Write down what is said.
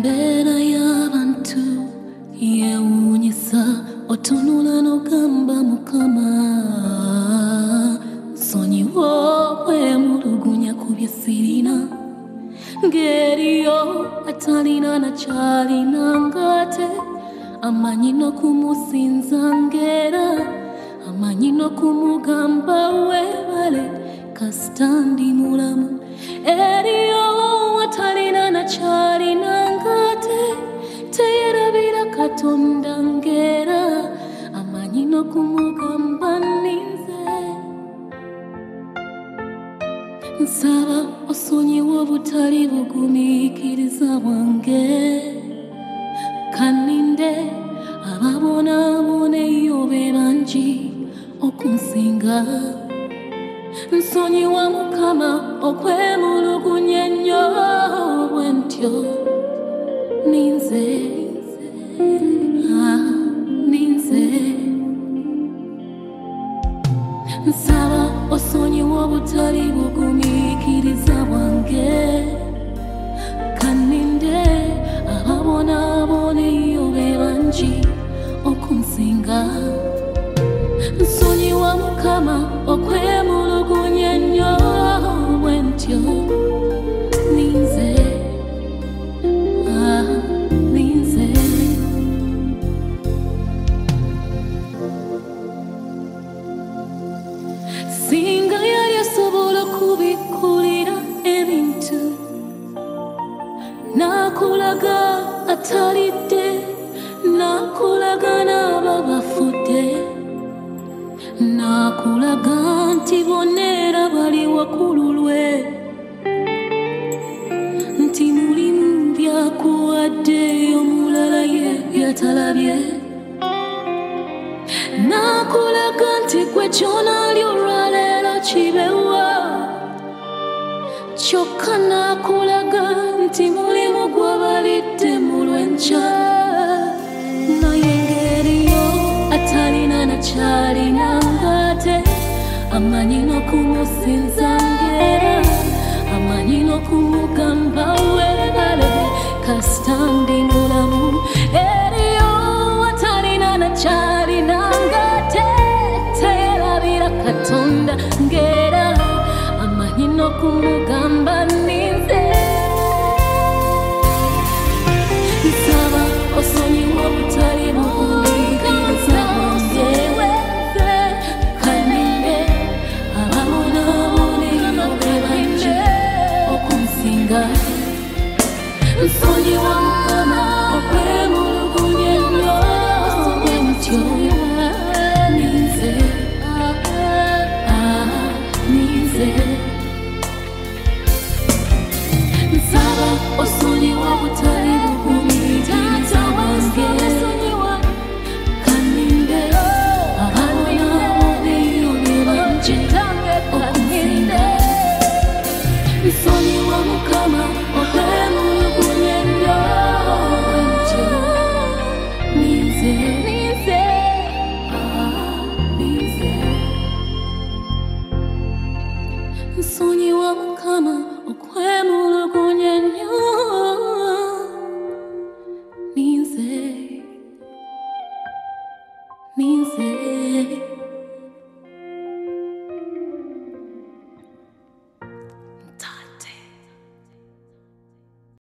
Embera y'abantu yeewuunyisa otunula n'ogamba Mukama nsonyiwa okwemulugunya ku bye sirina ng'eriyo atalina na kyalina ng'ate amanyi n'okumusinza ng'era amanyi n'okumugamba weebale kasita ndi mulamu eriyo atalina na kyalina ng'ate teyerabira Katonda ng'era amanyi n'okumugamba nninze nsaba osonyiwa obutali bugumiikiriza bwange kaninde ababonaabona eyo be bangi okunsinga nsonyiwa Mukama okwemulugunya ennyo bwe ntyo ninze ninze nsaba osonyiwa obutali bugumiikiriza bwange kaninde ababonaabona eyo be bangi okunsinga nsonyiwa Mukama okwemulugunya ennyo bwe ntyo ninze ninze singa yali asobola okubikkulira ebintu n'akulaga atalidde n'akulaga n'abo bafudde n'akulaga nti bonna era bali waggulu lwe nti mulimu byakuwadde omulala ye byatalabye n'akulaga nti gwe ky'onaalya olwaleero kibewa kyokka n'akulaga nti mulimu gw'abalidde mu lw'enkya naye ng'eriyo atalina na kyalina ng'ate amanyi n'okumusinza ng'era amanyi n'okumugamba weebale kasita ndi mulamu eriyo atalina na kyalina ng'ate teyerabira Katonda ng'era amanyi n'okumugamba